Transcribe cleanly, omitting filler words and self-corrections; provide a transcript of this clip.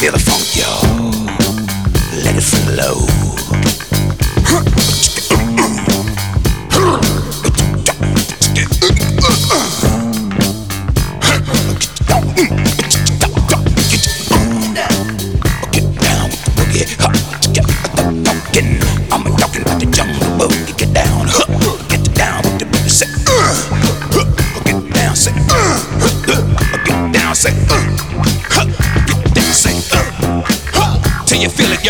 Feel the funk, y'all. Let it flow. Get down with the boogie. I'm talking about the jungle boogie. Get down, get down with the boogie. Say, get down, say, get down, say, get down, say, till you feel it.